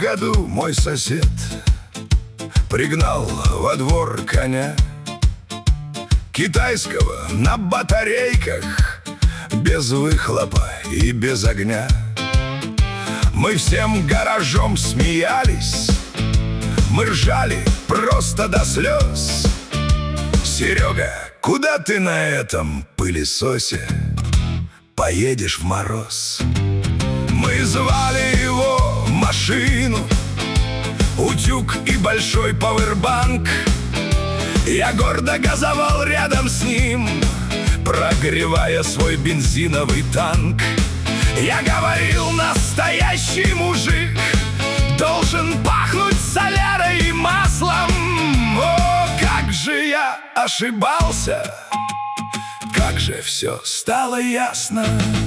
году мой сосед пригнал во двор коня китайского на батарейках, без выхлопа и без огня. Мы всем гаражом смеялись, мы ржали просто до слез. Серега, куда ты на этом пылесосе поедешь в мороз? Мы звали его машину, утюг и большой пауэрбанк. Я гордо газовал рядом с ним, прогревая свой бензиновый танк. Я говорил, настоящий мужик должен пахнуть солярой и маслом. О, как же я ошибался, как же все стало ясно.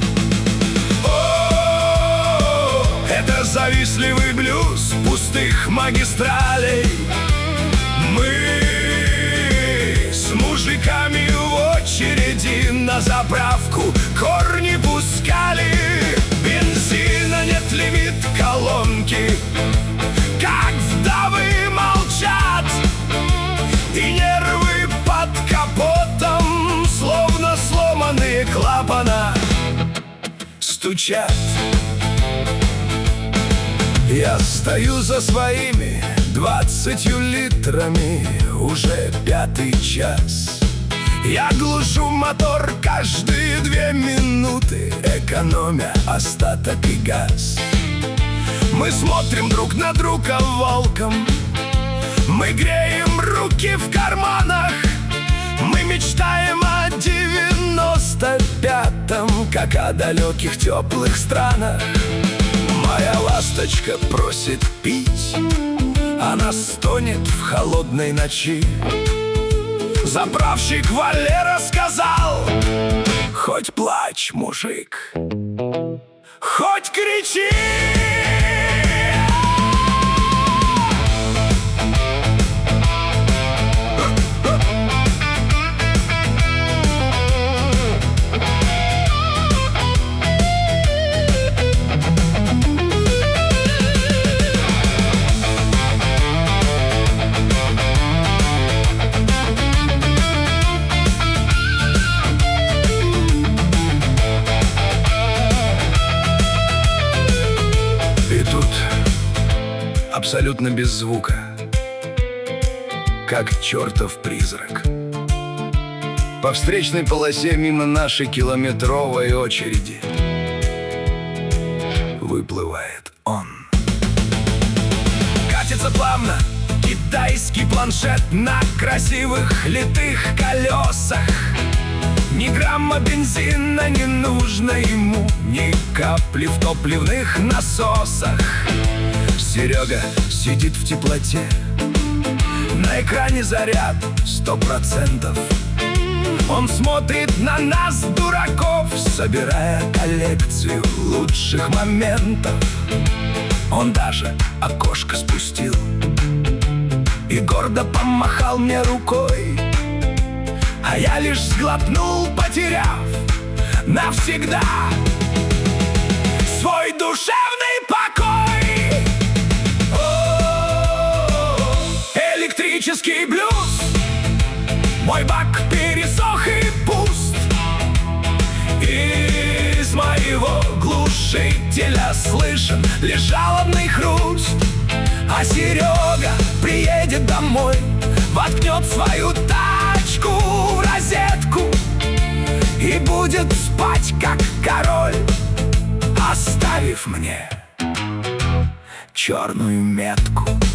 О, это завистливый блюз пустых магистралей. Мы с мужиками в очереди на заправку корни пускали. Бензина нет, лимит колонки, как вдовы молчат, и нервы под капотом, словно сломанные клапана, стучат. Я стою за своими 20 литрами уже 5-й час. Я глушу мотор каждые 2 минуты, экономя остаток и газ. Мы смотрим друг на друга волком, мы греем руки в карманах. Мы мечтаем о 95-м, как о далеких теплых странах. Моя ласточка просит пить, она стонет в холодной ночи. Заправщик Валера сказал: хоть плачь, мужик, хоть кричи. Абсолютно без звука, как чертов призрак, по встречной полосе мимо нашей километровой очереди выплывает он. Катится плавно китайский планшет на красивых литых колесах. Ни грамма бензина не нужно ему, ни капли в топливных насосах. Серега сидит в теплоте, на экране заряд 100%. Он смотрит на нас, дураков, собирая коллекцию лучших моментов. Он даже окошко спустил и гордо помахал мне рукой, а я лишь сглотнул, потеряв навсегда свой душевный покой. Электрический блюз, мой бак пересох и пуст. Из моего глушителя слышен лишь жалобный хруст. А Серега приедет домой, воткнет свою тачку в розетку и будет спать как король, оставив мне черную метку.